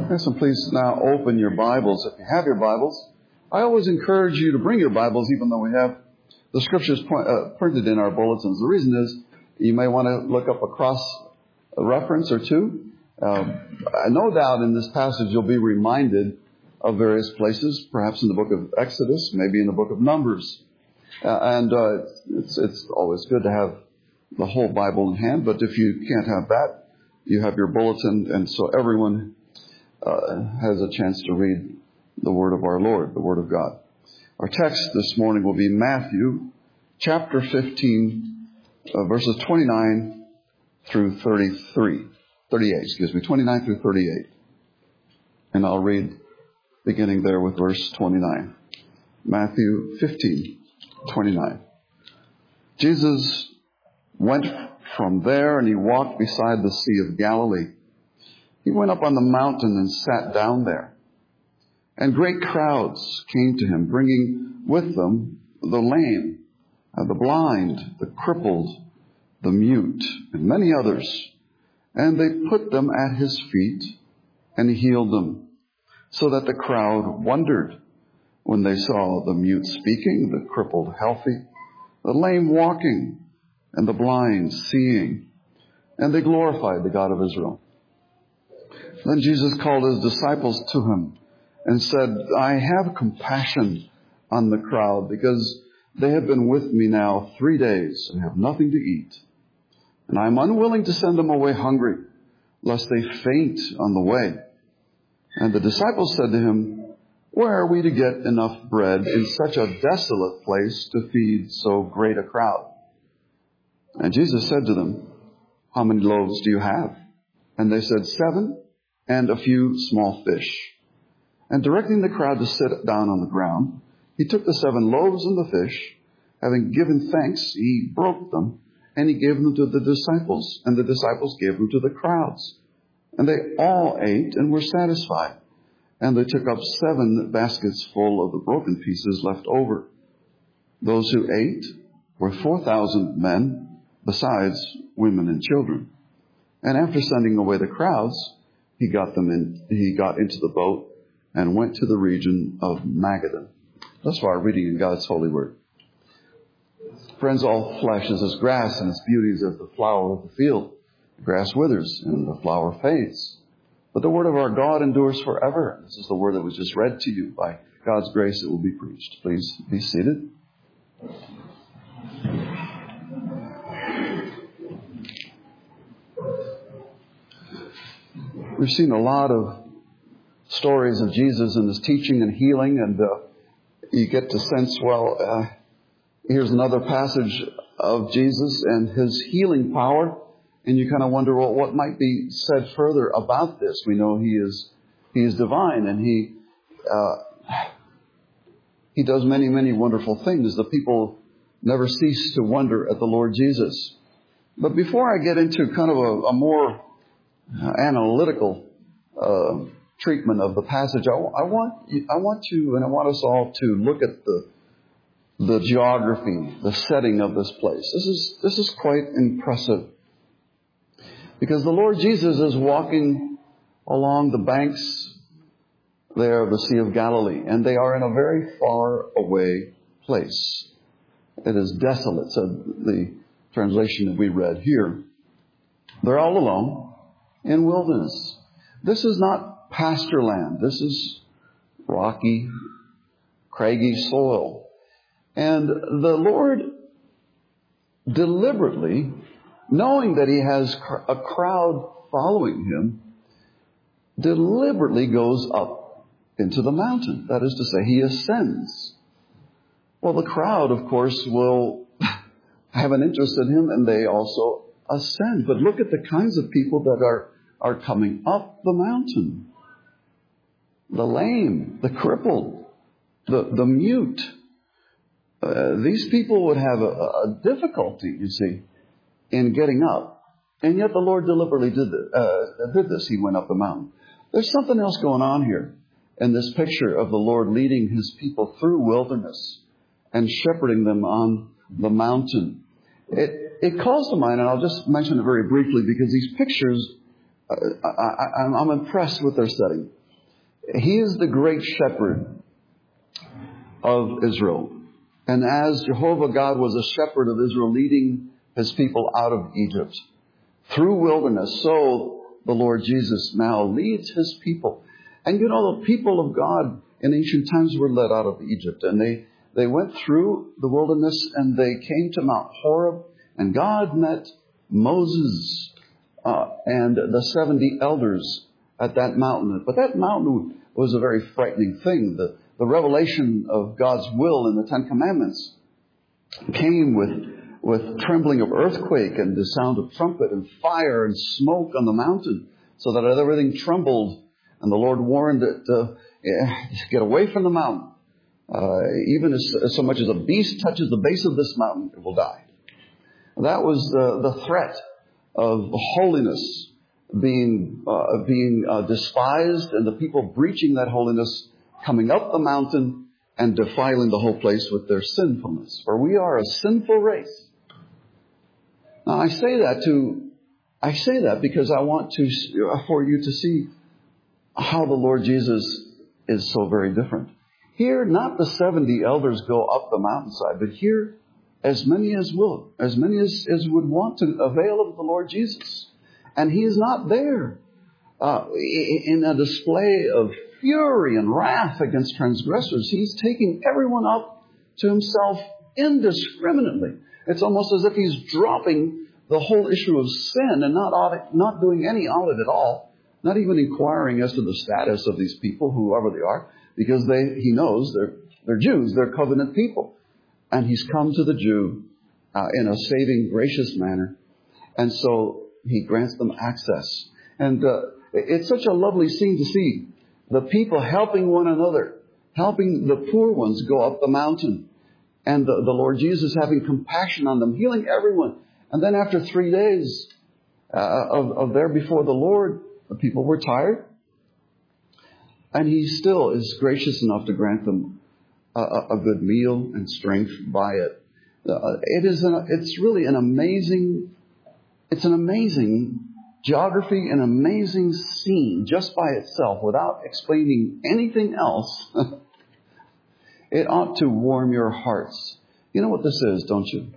Yes, and please now open your Bibles. If you have your Bibles, I always encourage you to bring your Bibles, even though we have the scriptures printed in our bulletins. The reason is you may want to look up a cross reference or two. No doubt in this passage you'll be reminded of various places, perhaps in the book of Exodus, maybe in the book of Numbers. It's always good to have the whole Bible in hand, but if you can't have that, you have your bulletin, and so everyone has a chance to read the Word of our Lord, the Word of God. Our text this morning will be Matthew chapter 15, verses 29 through 38, 29 through 38. And I'll read beginning there with verse 29. Matthew 15, 29. Jesus went from there and he walked beside the Sea of Galilee. He went up on the mountain and sat down there. And great crowds came to him, bringing with them the lame, the blind, the crippled, the mute, and many others. And they put them at his feet, and he healed them, so that the crowd wondered when they saw the mute speaking, the crippled healthy, the lame walking, and the blind seeing. And they glorified the God of Israel. Then Jesus called his disciples to him and said, I have compassion on the crowd, because they have been with me now 3 days and have nothing to eat. And I am unwilling to send them away hungry, lest they faint on the way. And the disciples said to him, where are we to get enough bread in such a desolate place to feed so great a crowd? And Jesus said to them, how many loaves do you have? And they said, 7, and a few small fish. And directing the crowd to sit down on the ground, he took the 7 loaves and the fish. Having given thanks, he broke them, and he gave them to the disciples, and the disciples gave them to the crowds. And they all ate and were satisfied. And they took up 7 baskets full of the broken pieces left over. Those who ate were 4,000 men, besides women and children. And after sending away the crowds, he got into the boat and went to the region of Magadan. Thus far, reading in God's holy word. Friends, all flesh is as grass, and its beauty is as the flower of the field. The grass withers and the flower fades, but the word of our God endures forever. This is the word that was just read to you. By God's grace, it will be preached. Please be seated. We've seen a lot of stories of Jesus and his teaching and healing, and you get to sense, here's another passage of Jesus and his healing power, and you kind of wonder, well, what might be said further about this? We know he is divine, and he does many, many wonderful things. The people never cease to wonder at the Lord Jesus. But before I get into kind of a more analytical treatment of the passage, I want you and I want us all to look at the geography, the setting of this place. This is quite impressive, because the Lord Jesus is walking along the banks there of the Sea of Galilee, and they are in a very far away place. It is desolate, so the translation that we read here. They're all alone in wilderness. This is not pasture land. This is rocky, craggy soil. And the Lord deliberately, knowing that he has a crowd following him, deliberately goes up into the mountain. That is to say, he ascends. Well, the crowd, of course, will have an interest in him, and they also ascend. But look at the kinds of people that are coming up the mountain. The lame, the crippled, the mute. These people would have a difficulty, you see, in getting up. And yet the Lord deliberately did this. He went up the mountain. There's something else going on here in this picture of the Lord leading his people through wilderness and shepherding them on the mountain. It calls to mind, and I'll just mention it very briefly, because these pictures, I'm impressed with their setting. He is the great shepherd of Israel. And as Jehovah God was a shepherd of Israel, leading his people out of Egypt through wilderness, so the Lord Jesus now leads his people. And the people of God in ancient times were led out of Egypt. And they went through the wilderness and they came to Mount Horeb. And God met Moses and the 70 elders at that mountain. But that mountain was a very frightening thing. The revelation of God's will in the Ten Commandments came with trembling of earthquake and the sound of trumpet and fire and smoke on the mountain, so that everything trembled. And the Lord warned it to get away from the mountain. Even so much as a beast touches the base of this mountain, it will die. That was the threat of holiness being despised, and the people breaching that holiness, coming up the mountain and defiling the whole place with their sinfulness. For we are a sinful race. Now I say that because I want for you to see how the Lord Jesus is so very different. Here, not the 70 elders go up the mountainside, but here, as many as would want to avail of the Lord Jesus. And he is not there in a display of fury and wrath against transgressors. He's taking everyone up to himself indiscriminately. It's almost as if he's dropping the whole issue of sin and not doing any audit at all, not even inquiring as to the status of these people, whoever they are, because he knows they're Jews, they're covenant people. And he's come to the Jew in a saving, gracious manner. And so he grants them access. And it's such a lovely scene to see. The people helping one another, helping the poor ones go up the mountain. And the Lord Jesus having compassion on them, healing everyone. And then after 3 days of there before the Lord, the people were tired. And he still is gracious enough to grant them a good meal and strength by it. It's really an amazing geography, an amazing scene just by itself, without explaining anything else. It ought to warm your hearts. You know what this is, don't you?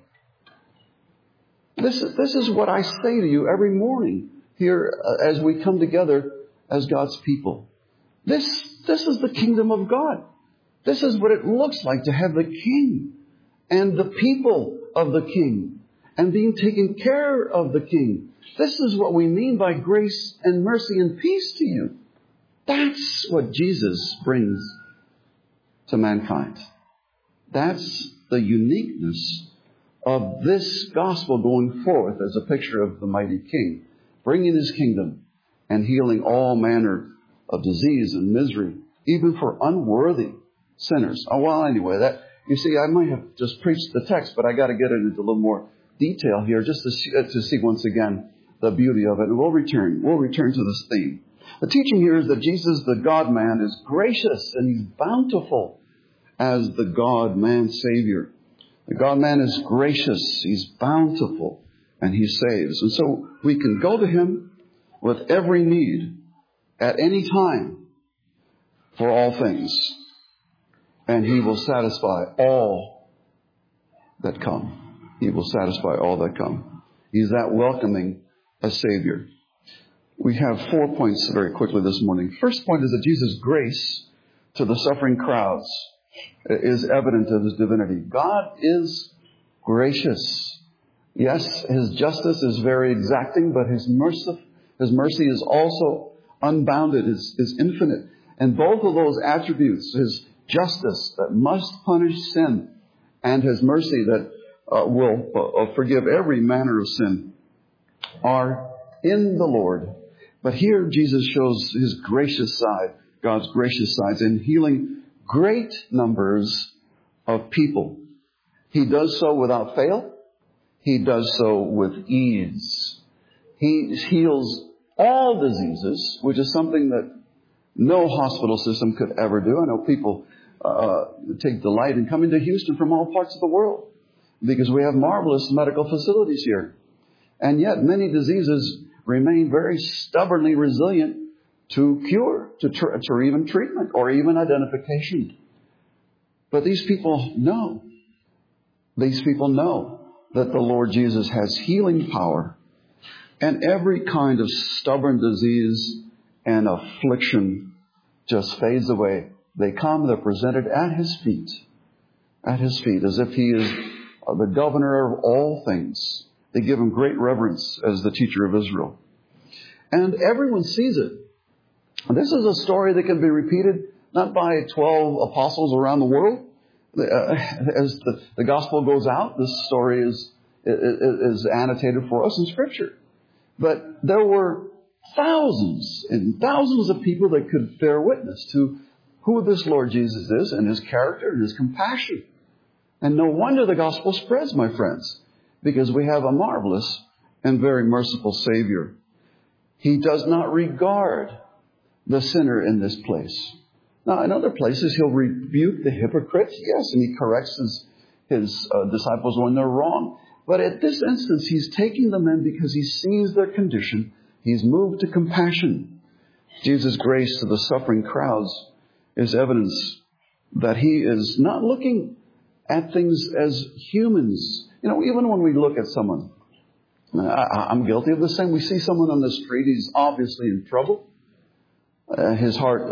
This is what I say to you every morning here as we come together as God's people. This is the kingdom of God. This is what it looks like to have the King and the people of the King and being taken care of the King. This is what we mean by grace and mercy and peace to you. That's what Jesus brings to mankind. That's the uniqueness of this gospel going forth as a picture of the mighty King, bringing his kingdom and healing all manner of disease and misery, even for unworthy sinners. Oh, well, anyway, you see, I might have just preached the text, but I got to get into a little more detail here just to see once again the beauty of it. And we'll return to this theme. The teaching here is that Jesus, the God-man, is gracious and he's bountiful as the God-man Savior. The God-man is gracious, he's bountiful, and he saves. And so we can go to him with every need at any time for all things. And he will satisfy all that come. He will satisfy all that come. He's that welcoming a Savior. We have 4 points very quickly this morning. First point is that Jesus' grace to the suffering crowds is evident of his divinity. God is gracious. Yes, his justice is very exacting, but his mercy is also unbounded, is infinite. And both of those attributes, his justice that must punish sin and his mercy that will forgive every manner of sin, are in the Lord. But here Jesus shows his gracious side, God's gracious sides, in healing great numbers of people. He does so without fail. He does so with ease. He heals all diseases, which is something that no hospital system could ever do. I know people take delight in coming to Houston from all parts of the world because we have marvelous medical facilities here. And yet many diseases remain very stubbornly resilient to to even treatment or even identification. But these people know. These people know that the Lord Jesus has healing power, and every kind of stubborn disease and affliction just fades away. They come, they're presented at His feet, as if He is the governor of all things. They give Him great reverence as the teacher of Israel. And everyone sees it. This is a story that can be repeated not by 12 apostles around the world. As the gospel goes out, this story is annotated for us in Scripture. But there were thousands and thousands of people that could bear witness to who this Lord Jesus is and His character and His compassion. And no wonder the gospel spreads, my friends, because we have a marvelous and very merciful Savior. He does not regard the sinner in this place. Now, in other places, He'll rebuke the hypocrites, yes, and He corrects His disciples when they're wrong. But at this instance, He's taking them in because He sees their condition. He's moved to compassion. Jesus' grace to the suffering crowds is evidence that He is not looking at things as humans. You know, even when we look at someone, I'm guilty of the same. We see someone on the street, he's obviously in trouble. His heart,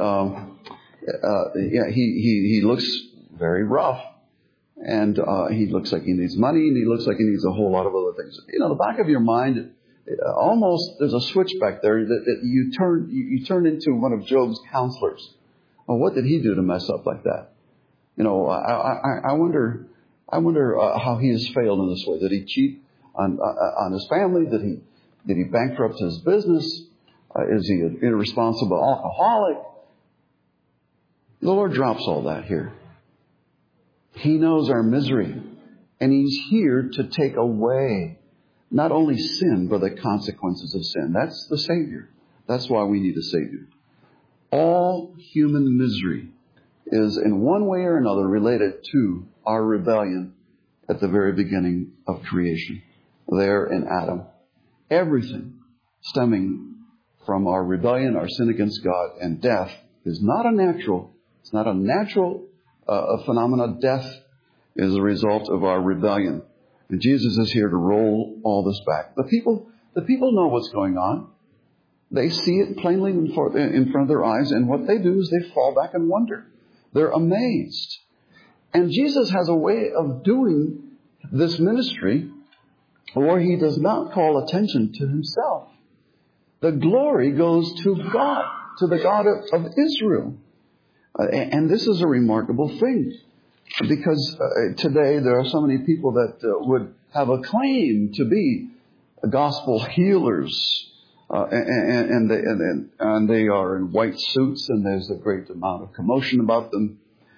he looks very rough. And he looks like he needs money, and he looks like he needs a whole lot of other things. You know, the back of your mind, almost there's a switch back there that you turn into one of Job's counselors. Well, what did he do to mess up like that? You know, I wonder how he has failed in this way. Did he cheat on his family? Did he bankrupt his business? Is he an irresponsible alcoholic? The Lord drops all that here. He knows our misery, and He's here to take away not only sin, but the consequences of sin. That's the Savior. That's why we need a Savior. All human misery is in one way or another related to our rebellion at the very beginning of creation, there in Adam. Everything stemming from our rebellion, our sin against God, and death is not a natural. It's not a natural phenomenon. Death is a result of our rebellion. And Jesus is here to roll all this back. The people know what's going on. They see it plainly in front of their eyes. And what they do is they fall back and wonder. They're amazed. And Jesus has a way of doing this ministry where He does not call attention to Himself. The glory goes to God, to the God of Israel. And this is a remarkable thing, because today there are so many people that would have a claim to be gospel healers, and they are in white suits, and there's a great amount of commotion about them.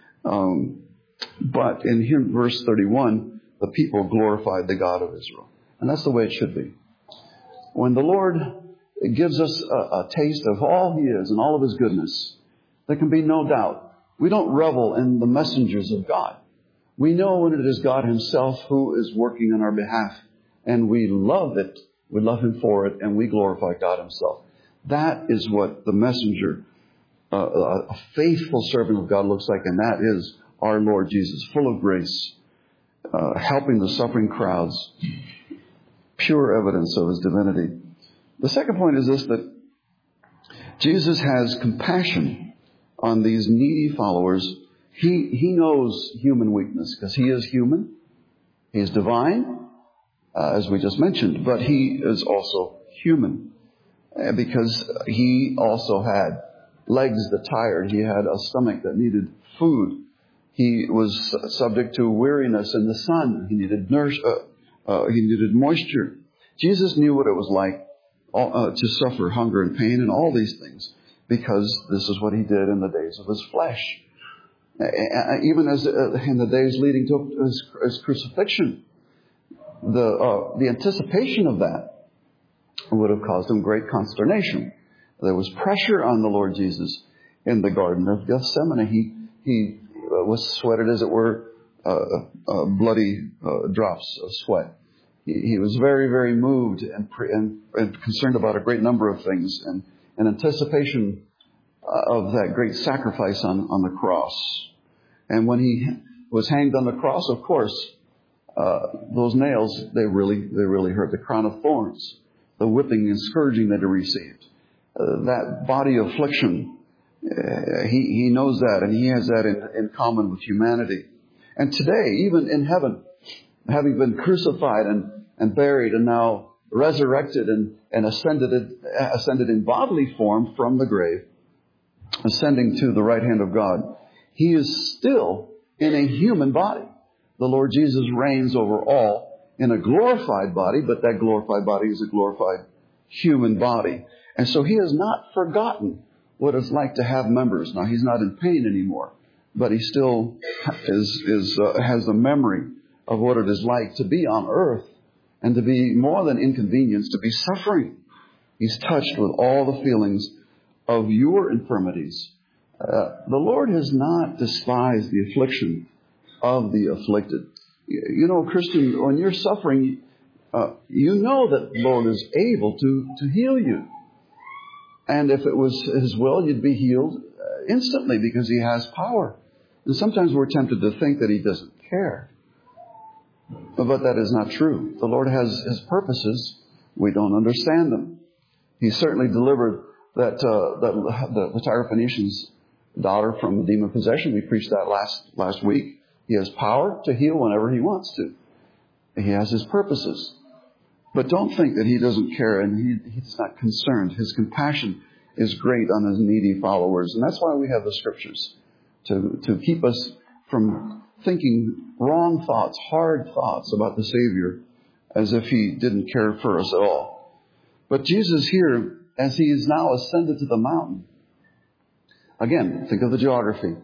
But in here, verse 31, the people glorified the God of Israel, and that's the way it should be. When the Lord gives us a taste of all He is and all of His goodness, there can be no doubt. We don't revel in the messengers of God. We know when it is God Himself who is working on our behalf. And we love it. We love Him for it. And we glorify God Himself. That is what the messenger, a faithful servant of God looks like. And that is our Lord Jesus, full of grace, helping the suffering crowds. Pure evidence of His divinity. The second point is this, that Jesus has compassion on these needy followers. He knows human weakness because He is human. He is divine, as we just mentioned, but He is also human because He also had legs that tired. He had a stomach that needed food. He was subject to weariness in the sun. He needed moisture. Jesus knew what it was like to suffer hunger and pain and all these things, because this is what He did in the days of His flesh. Even as in the days leading to His crucifixion, the anticipation of that would have caused Him great consternation. There was pressure on the Lord Jesus in the Garden of Gethsemane. He was sweated, as it were, bloody drops of sweat. He was very, very moved and concerned about a great number of things. And in anticipation of that great sacrifice on the cross. And when he was hanged on the cross, of course, those nails, they really hurt. The crown of thorns, the whipping and scourging that he received, that body affliction, he knows that, and he has that in common with humanity. And today, even in heaven, having been crucified and buried and now resurrected and ascended in bodily form from the grave, ascending to the right hand of God, he is still in a human body. The Lord Jesus reigns over all in a glorified body, but that glorified body is a glorified human body. And so he has not forgotten what it's like to have members. Now, he's not in pain anymore, but he still has the memory of what it is like to be on earth and to be more than inconvenienced, to be suffering. He's touched with all the feelings of your infirmities. The Lord has not despised the affliction of the afflicted. You know, Christian, when you're suffering, you know that the Lord is able to heal you. And if it was His will, you'd be healed instantly because He has power. And sometimes we're tempted to think that He doesn't care. But that is not true. The Lord has His purposes. We don't understand them. He certainly delivered the Syrophoenician's daughter from demon possession. We preached that last week. He has power to heal whenever He wants to. He has His purposes. But don't think that He doesn't care and He's not concerned. His compassion is great on His needy followers. And that's why we have the Scriptures, to keep us from thinking wrong thoughts, hard thoughts about the Savior as if He didn't care for us at all. But Jesus here, as He is now ascended to the mountain, again, think of the geography.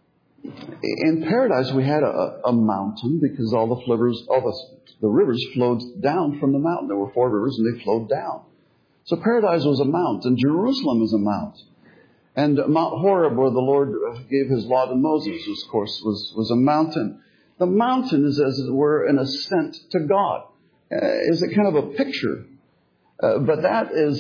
In paradise, we had a mountain because all the rivers flowed down from the mountain. There were 4 rivers and they flowed down. So paradise was a mount, and Jerusalem is a mount. And Mount Horeb, where the Lord gave His law to Moses, of course, was a mountain. The mountain is, as it were, an ascent to God. Is a kind of a picture. But that is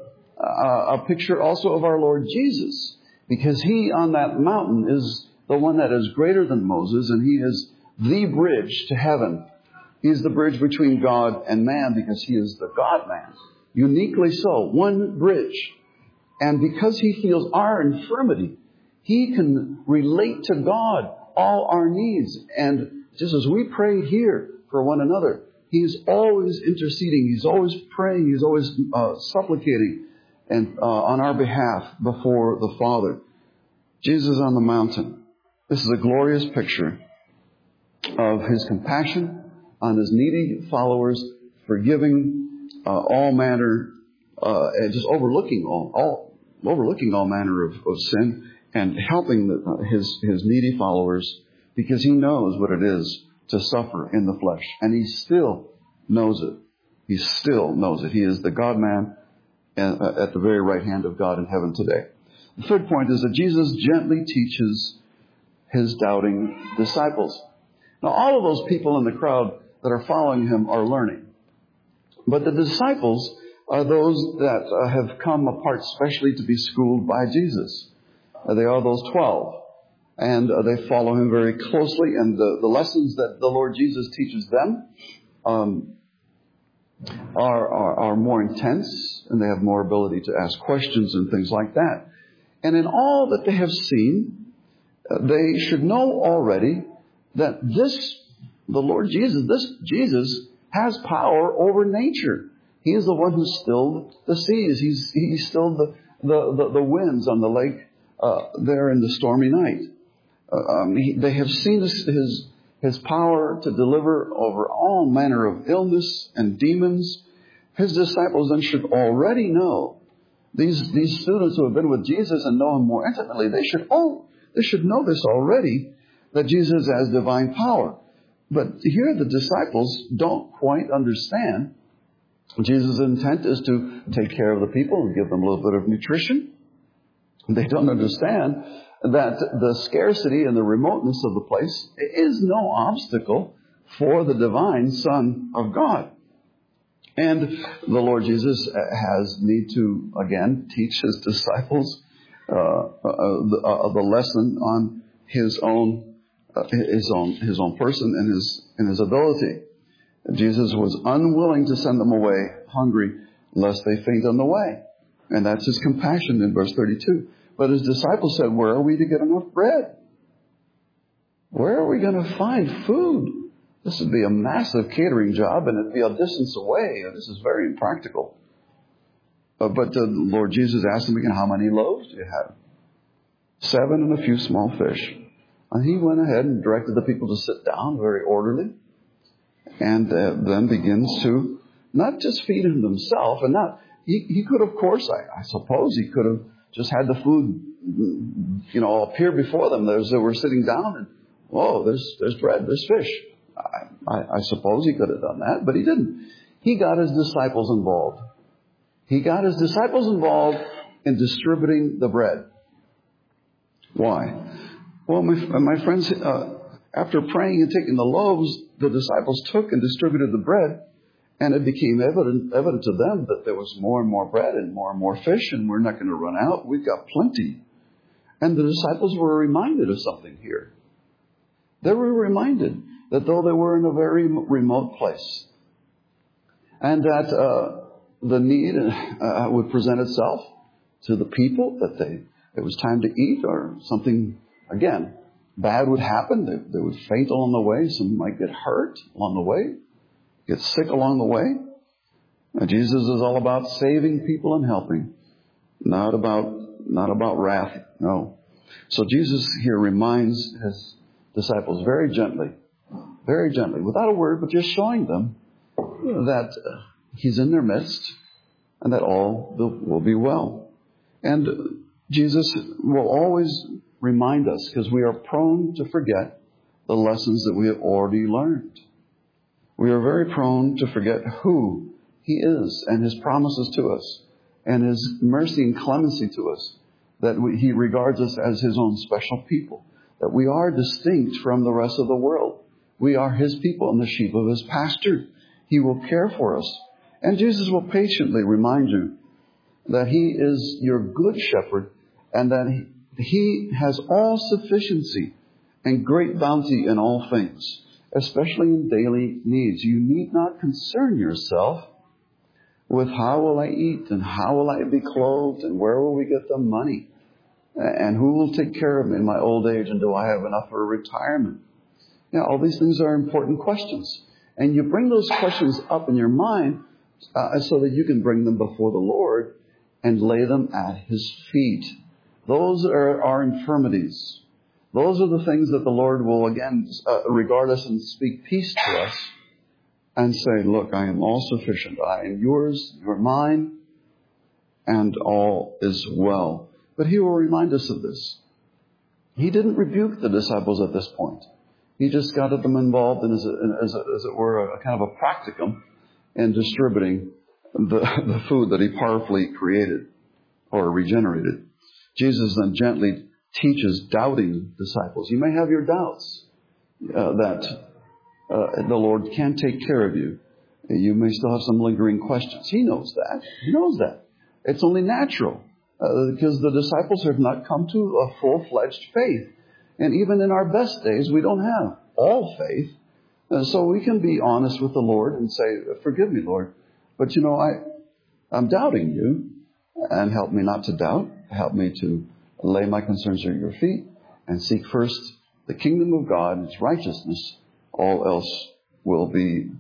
a picture also of our Lord Jesus, because He on that mountain is the one that is greater than Moses, and He is the bridge to heaven. He is the bridge between God and man because He is the God-man. Uniquely so, one bridge. And because He feels our infirmity, He can relate to God all our needs. And just as we pray here for one another, He's always interceding. He's always praying. He's always supplicating and on our behalf before the Father. Jesus on the mountain. This is a glorious picture of His compassion on His needy followers, forgiving all manner, and just overlooking all manner of sin, and helping His needy followers, because He knows what it is to suffer in the flesh, and He still knows it. He still knows it. He is the God-man at the very right hand of God in heaven today. The third point is that Jesus gently teaches His doubting disciples. Now, all of those people in the crowd that are following Him are learning. But the disciples are those that have come apart specially to be schooled by Jesus. They are those 12. And they follow Him very closely. And the lessons that the Lord Jesus teaches them are more intense. And they have more ability to ask questions and things like that. And in all that they have seen, they should know already that the Lord Jesus, this Jesus has power over nature. He is the one who stilled the seas. He stilled the winds on the lake there in the stormy night. They have seen His power to deliver over all manner of illness and demons. His disciples then should already know. These students who have been with Jesus and know Him more intimately, they should know this already, that Jesus has divine power. But here the disciples don't quite understand. Jesus' intent is to take care of the people and give them a little bit of nutrition. They don't understand that the scarcity and the remoteness of the place is no obstacle for the divine Son of God. And the Lord Jesus has need to, again, teach His disciples the lesson on his own person and his ability. Jesus was unwilling to send them away hungry, lest they faint on the way. And that's his compassion in verse 32. But his disciples said, where are we to get enough bread? Where are we going to find food? This would be a massive catering job, and it'd be a distance away. This is very impractical. But the Lord Jesus asked them again, how many loaves do you have? 7 and a few small fish. And he went ahead and directed the people to sit down, very orderly, and then begins to not just feed them himself, and not, he could, of course, I suppose he could have just had the food, appear before them as they were sitting down, and, there's bread, there's fish. I suppose he could have done that, but he didn't. He got his disciples involved. He got his disciples involved in distributing the bread. Why? Well, my friends, after praying and taking the loaves, the disciples took and distributed the bread, and it became evident to them that there was more and more bread and more fish, and we're not going to run out. We've got plenty. And the disciples were reminded of something here. They were reminded that though they were in a very remote place, and that the need would present itself to the people, that it was time to eat, or something, again, bad would happen. They would faint along the way. Some might get hurt along the way, get sick along the way. Now, Jesus is all about saving people and helping, not about wrath. No. So Jesus here reminds his disciples very gently, without a word, but just showing them that he's in their midst and that all will be well. And Jesus will always remind us, because we are prone to forget the lessons that we have already learned. We are very prone to forget who he is and his promises to us and his mercy and clemency to us, that he regards us as his own special people, that we are distinct from the rest of the world. We are his people and the sheep of his pasture. He will care for us. And Jesus will patiently remind you that he is your good shepherd, and that he has all sufficiency and great bounty in all things, especially in daily needs. You need not concern yourself with how will I eat, and how will I be clothed, and where will we get the money, and who will take care of me in my old age, and do I have enough for retirement? All these things are important questions. And you bring those questions up in your mind so that you can bring them before the Lord and lay them at his feet. Those are our infirmities. Those are the things that the Lord will again regard us and speak peace to us and say, look, I am all sufficient. I am yours, you're mine, and all is well. But he will remind us of this. He didn't rebuke the disciples at this point. He just got them involved in, as it were, a kind of a practicum in distributing the food that he powerfully created or regenerated. Jesus then gently teaches doubting disciples. You may have your doubts that the Lord can take care of you. You may still have some lingering questions. He knows that. He knows that. It's only natural because the disciples have not come to a full-fledged faith. And even in our best days, we don't have all faith. So we can be honest with the Lord and say, forgive me, Lord, but I'm doubting you, and help me not to doubt. Help me to lay my concerns at your feet and seek first the kingdom of God and his righteousness. All else will be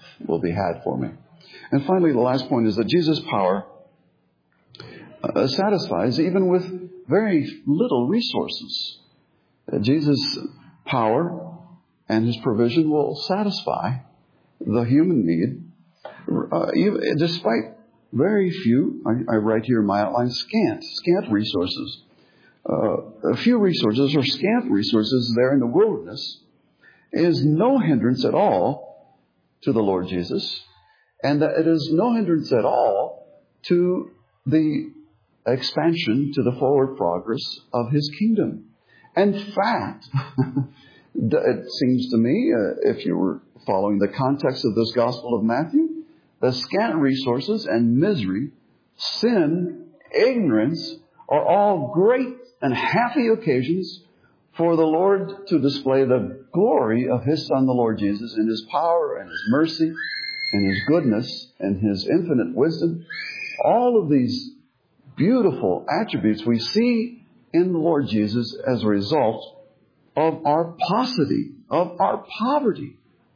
had for me. And finally, the last point is that Jesus' power satisfies even with very little resources. Jesus' power and his provision will satisfy the human need, despite very few, I write here in my outline, scant resources. A few resources or scant resources there in the wilderness is no hindrance at all to the Lord Jesus, and that it is no hindrance at all to the expansion, to the forward progress of his kingdom. In fact, it seems to me, if you were following the context of this Gospel of Matthew, the scant resources and misery, sin, ignorance are all great and happy occasions for the Lord to display the glory of His Son, the Lord Jesus, in His power and His mercy and His goodness and His infinite wisdom. All of these beautiful attributes we see in the Lord Jesus as a result of our paucity, of our poverty.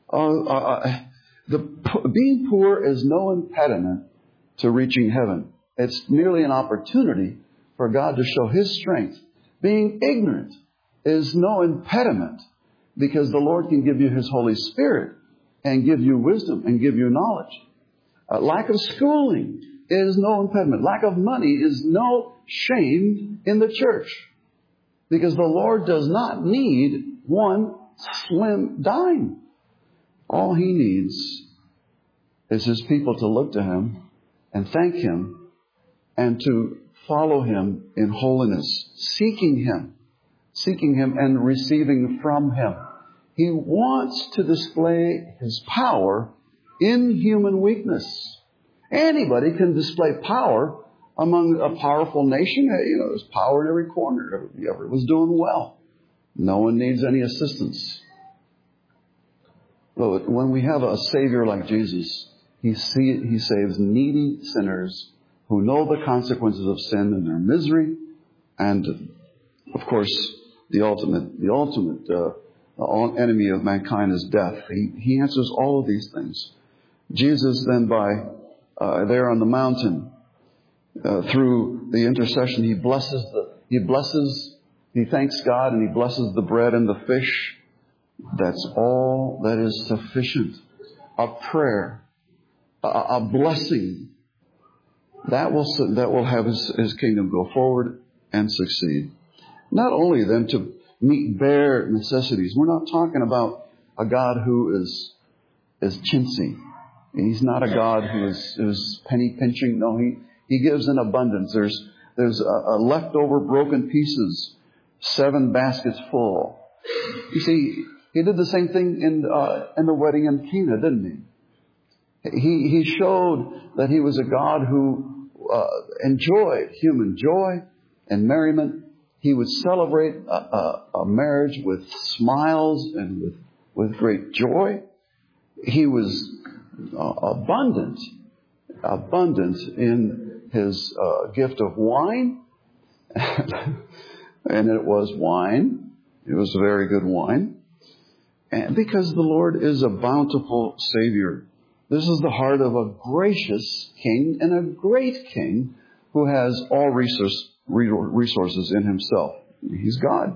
Being poor is no impediment to reaching heaven. It's merely an opportunity for God to show His strength. Being ignorant is no impediment, because the Lord can give you His Holy Spirit and give you wisdom and give you knowledge. Lack of schooling is no impediment. Lack of money is no shame in the church, because the Lord does not need one slim dime. All He needs is His people to look to Him and thank Him and to follow Him in holiness, seeking Him and receiving from Him. He wants to display His power in human weakness. Anybody can display power among a powerful nation. There's power in every corner. Everyone's doing well. No one needs any assistance. But when we have a Savior like Jesus, He saves needy sinners who know the consequences of sin and their misery. And, of course, the ultimate enemy of mankind is death. He answers all of these things. Jesus then, there on the mountain, through the intercession, He thanks God, and He blesses the bread and the fish. That's all that is sufficient. A prayer, a blessing, that will have His kingdom go forward and succeed. Not only then to meet bare necessities. We're not talking about a God who is chintzy. He's not a God who is penny pinching. No, He gives in abundance. There's a leftover broken pieces, 7 baskets full. You see, He did the same thing in the wedding in Cana, didn't He? He showed that He was a God who enjoyed human joy and merriment. He would celebrate a marriage with smiles and with great joy. He was abundant in His gift of wine. And it was wine. It was very good wine. And because the Lord is a bountiful Savior. This is the heart of a gracious King and a great King who has all resources in Himself. He's God.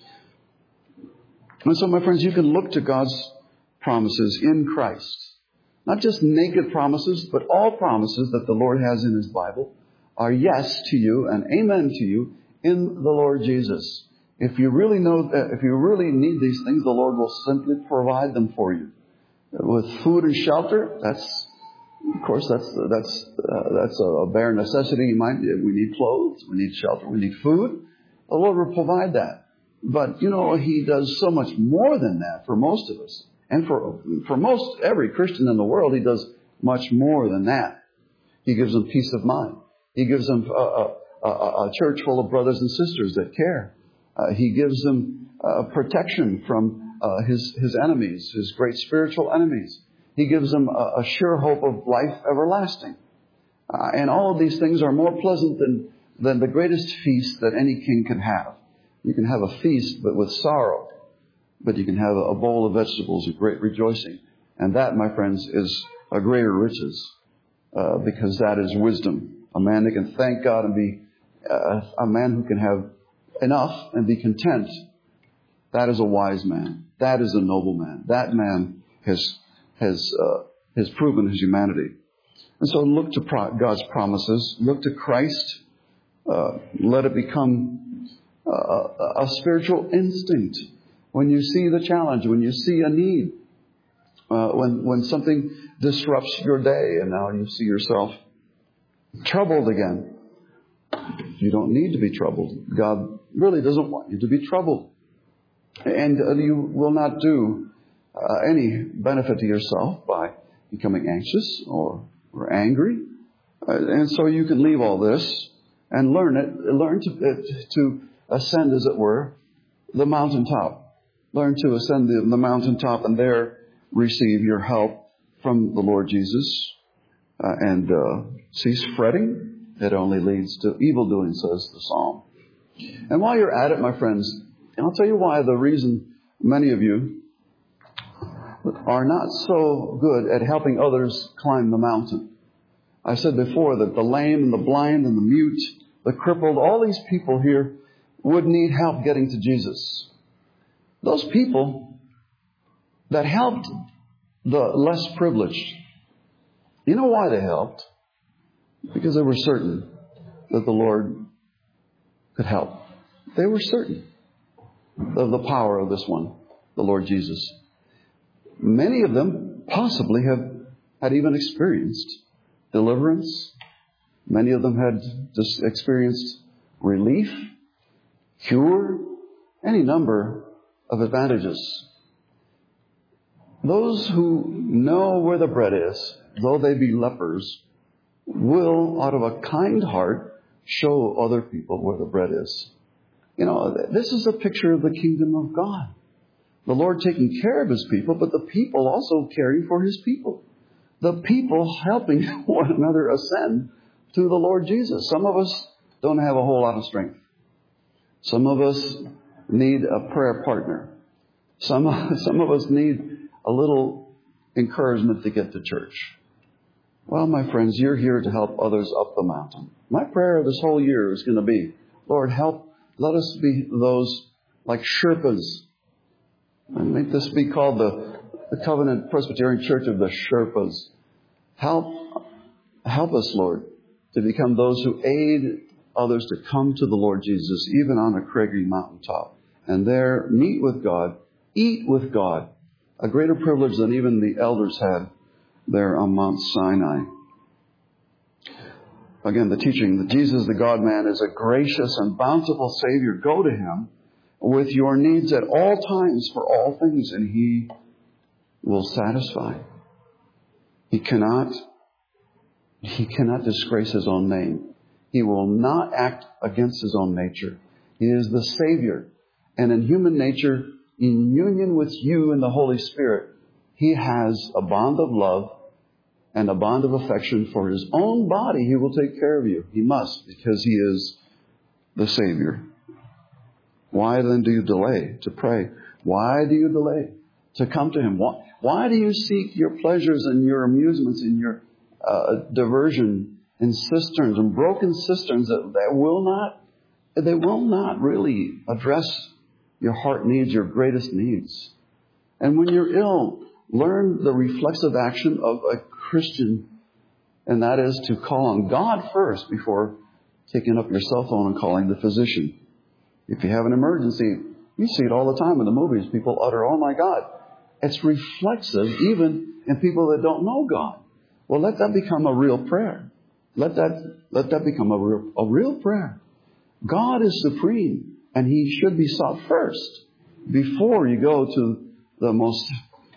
And so, my friends, you can look to God's promises in Christ. Not just naked promises, but all promises that the Lord has in His Bible are yes to you and amen to you in the Lord Jesus. If you really need these things, the Lord will simply provide them for you. With food and shelter, that's a bare necessity. We need clothes, we need shelter, we need food. The Lord will provide that. But, He does so much more than that for most of us. And for every Christian in the world, He does much more than that. He gives them peace of mind. He gives them a church full of brothers and sisters that care. He gives them protection from His enemies, His great spiritual enemies. He gives them a sure hope of life everlasting. And all of these things are more pleasant than the greatest feast that any king can have. You can have a feast, but with sorrow. But you can have a bowl of vegetables of great rejoicing. And that, my friends, is a greater riches, because that is wisdom. A man that can thank God and be a man who can have enough and be content. That is a wise man. That is a noble man. That man has proven his humanity. And so look to God's promises. Look to Christ. Let it become a spiritual instinct. When you see the challenge, when you see a need, when something disrupts your day and now you see yourself troubled again. You don't need to be troubled. God really doesn't want you to be troubled. And you will not do any benefit to yourself by becoming anxious or angry. And so you can leave all this and learn to ascend, as it were, the mountaintop. Learn to ascend the mountaintop and there receive your help from the Lord Jesus. And cease fretting. It only leads to evil doing, says the Psalm. And while you're at it, my friends, I'll tell you why the reason many of you are not so good at helping others climb the mountain. I said before that the lame and the blind and the mute, the crippled, all these people here would need help getting to Jesus. Those people that helped the less privileged, you know why they helped? Because they were certain that the Lord could help. They were certain of the power of this one, the Lord Jesus. Many of them possibly had even experienced deliverance. Many of them had just experienced relief, cure, any number of advantages. Those who know where the bread is, though they be lepers, will, out of a kind heart, show other people where the bread is. You know, this is a picture of the kingdom of God. The Lord taking care of His people, but the people also caring for His people. The people helping one another ascend to the Lord Jesus. Some of us don't have a whole lot of strength. Some of us need a prayer partner. Some of us need a little encouragement to get to church. Well, my friends, you're here to help others up the mountain. My prayer this whole year is going to be, Lord, let us be those like Sherpas. And make this be called the Covenant Presbyterian Church of the Sherpas. Help us, Lord, to become those who aid others to come to the Lord Jesus, even on a craggy mountaintop. And there meet with God, eat with God. A greater privilege than even the elders had there on Mount Sinai. Again, the teaching that Jesus, the God-man, is a gracious and bountiful Savior. Go to Him with your needs at all times for all things, and He will satisfy. He cannot disgrace His own name. He will not act against His own nature. He is the Savior. And in human nature, in union with you and the Holy Spirit, He has a bond of love and a bond of affection for His own body. He will take care of you. He must, because He is the Savior. Why then do you delay to pray? Why do you delay to come to Him? Why do you seek your pleasures and your amusements and your diversion in cisterns and broken cisterns that will not really address your heart needs, your greatest needs? And when you're ill, learn the reflexive action of a Christian, and that is to call on God first before taking up your cell phone and calling the physician. If you have an emergency, you see it all the time in the movies. People utter, "Oh my God." It's reflexive even in people that don't know God. Well, let that become a real prayer. Let that become a real prayer. God is supreme, and He should be sought first before you go to one of the most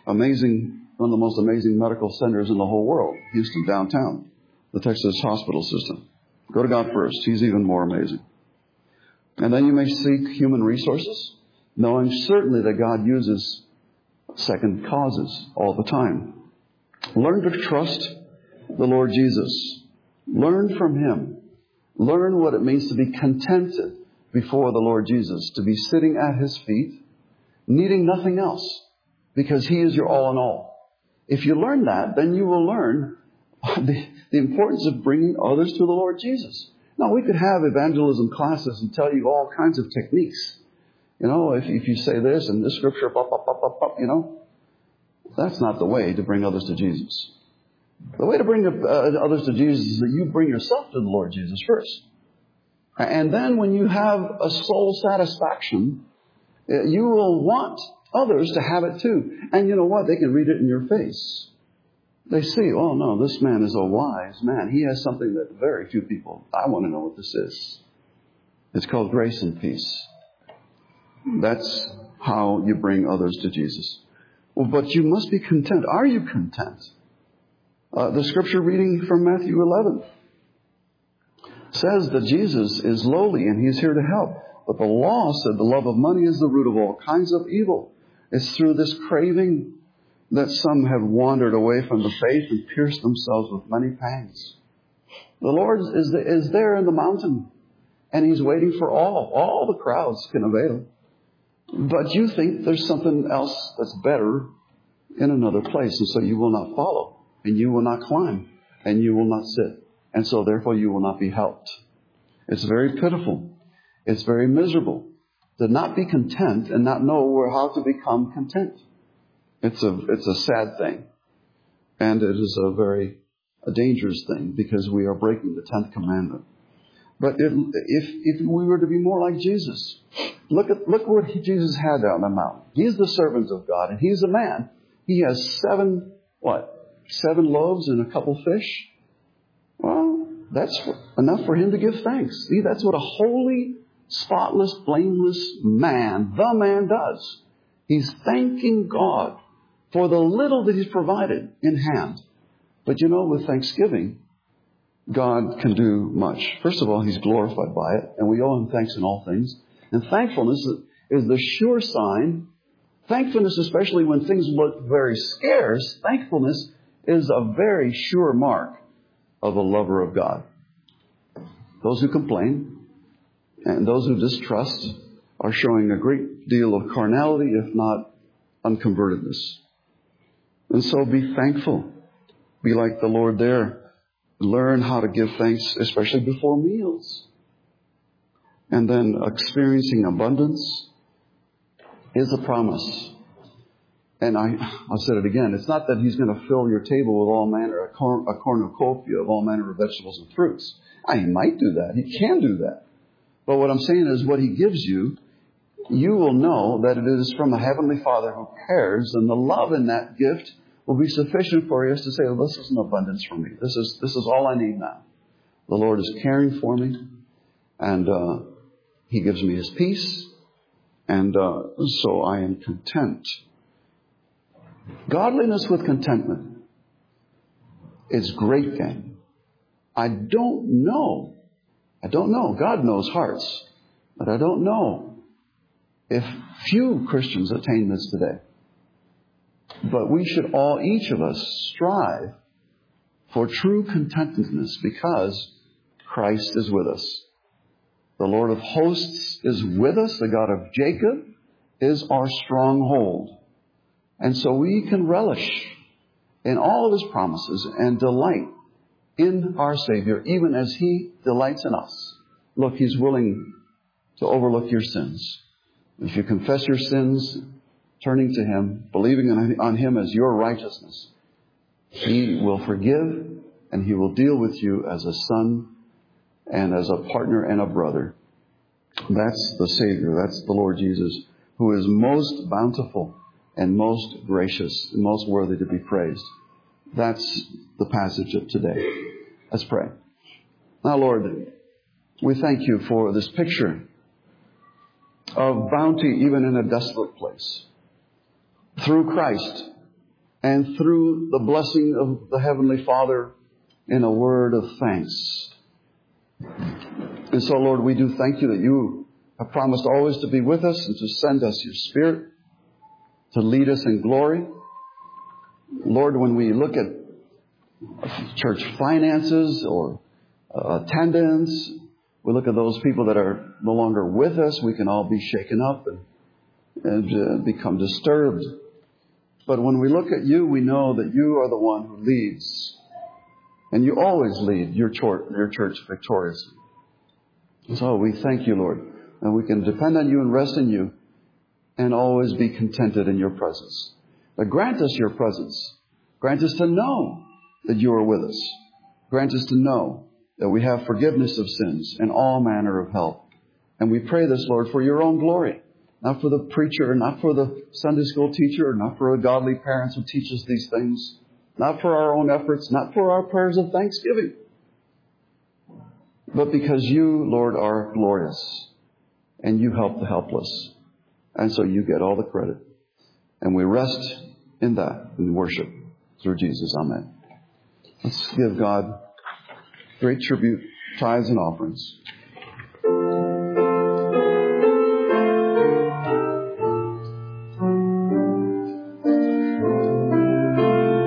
amazing medical centers in the whole world, Houston downtown, the Texas hospital system. Go to God first. He's even more amazing. And then you may seek human resources, knowing certainly that God uses second causes all the time. Learn to trust the Lord Jesus. Learn from Him. Learn what it means to be contented before the Lord Jesus, to be sitting at His feet, needing nothing else, because He is your all in all. If you learn that, then you will learn the importance of bringing others to the Lord Jesus. Now, we could have evangelism classes and tell you all kinds of techniques. You know, if you say this and this scripture, you know, that's not the way to bring others to Jesus. The way to bring others to Jesus is that you bring yourself to the Lord Jesus first. And then when you have a soul satisfaction, you will want others to have it too. And you know what? They can read it in your face. They see, oh no, this man is a wise man. He has something that very few people, I want to know what this is. It's called grace and peace. That's how you bring others to Jesus. Well, but you must be content. Are you content? The scripture reading from Matthew 11 says that Jesus is lowly and He's here to help. But the law said the love of money is the root of all kinds of evil. It's through this craving that some have wandered away from the faith and pierced themselves with many pangs. The Lord is there in the mountain, and He's waiting for all. All the crowds can avail. But you think there's something else that's better in another place, and so you will not follow, and you will not climb, and you will not sit, and so therefore you will not be helped. It's very pitiful. It's very miserable to not be content and not know how to become content. It's a sad thing, and it is a dangerous thing because we are breaking the 10th commandment. But if we were to be more like Jesus, look what Jesus had on the mountain. He's the servant of God, and He's a man. He has 7 loaves and a couple fish. Well, that's enough for Him to give thanks. See, that's what a holy, spotless, blameless man, the man, does. He's thanking God for the little that He's provided in hand. But with thanksgiving, God can do much. First of all, He's glorified by it, and we owe Him thanks in all things. And thankfulness is the sure sign. Thankfulness, especially when things look very scarce, thankfulness is a very sure mark of a lover of God. Those who complain and those who distrust are showing a great deal of carnality, if not unconvertedness. And so be thankful. Be like the Lord there. Learn how to give thanks, especially before meals. And then experiencing abundance is a promise. And I'll say it again. It's not that He's going to fill your table with all manner, a cornucopia of all manner of vegetables and fruits. He might do that. He can do that. But what I'm saying is what He gives you, you will know that it is from a Heavenly Father who cares, and the love in that gift will be sufficient for us to say, well, this is an abundance for me. This is all I need now. The Lord is caring for me, and He gives me His peace, and so I am content. Godliness with contentment is great gain. I don't know. God knows hearts, but I don't know if few Christians attain this today. But we should all, each of us, strive for true contentedness because Christ is with us. The Lord of hosts is with us. The God of Jacob is our stronghold. And so we can relish in all of His promises and delight in our Savior, even as He delights in us. Look, He's willing to overlook your sins. If you confess your sins, turning to Him, believing on Him as your righteousness, He will forgive and He will deal with you as a son and as a partner and a brother. That's the Savior. That's the Lord Jesus, who is most bountiful and most gracious and most worthy to be praised. That's the passage of today. Let's pray. Now, Lord, we thank You for this picture of bounty even in a desolate place. Through Christ and through the blessing of the Heavenly Father in a word of thanks. And so, Lord, we do thank You that You have promised always to be with us and to send us Your Spirit to lead us in glory. Lord, when we look at church finances or attendance, we look at those people that are no longer with us, we can all be shaken up and become disturbed. But when we look at You, we know that You are the one who leads. And You always lead your church victoriously. So we thank You, Lord, and we can depend on You and rest in You and always be contented in Your presence. But grant us Your presence. Grant us to know that You are with us. Grant us to know that we have forgiveness of sins and all manner of help. And we pray this, Lord, for Your own glory. Not for the preacher, not for the Sunday school teacher, not for the godly parents who teach us these things, not for our own efforts, not for our prayers of thanksgiving, but because You, Lord, are glorious and You help the helpless. And so You get all the credit. And we rest in that and worship through Jesus. Amen. Let's give God great tribute tithes and offerings.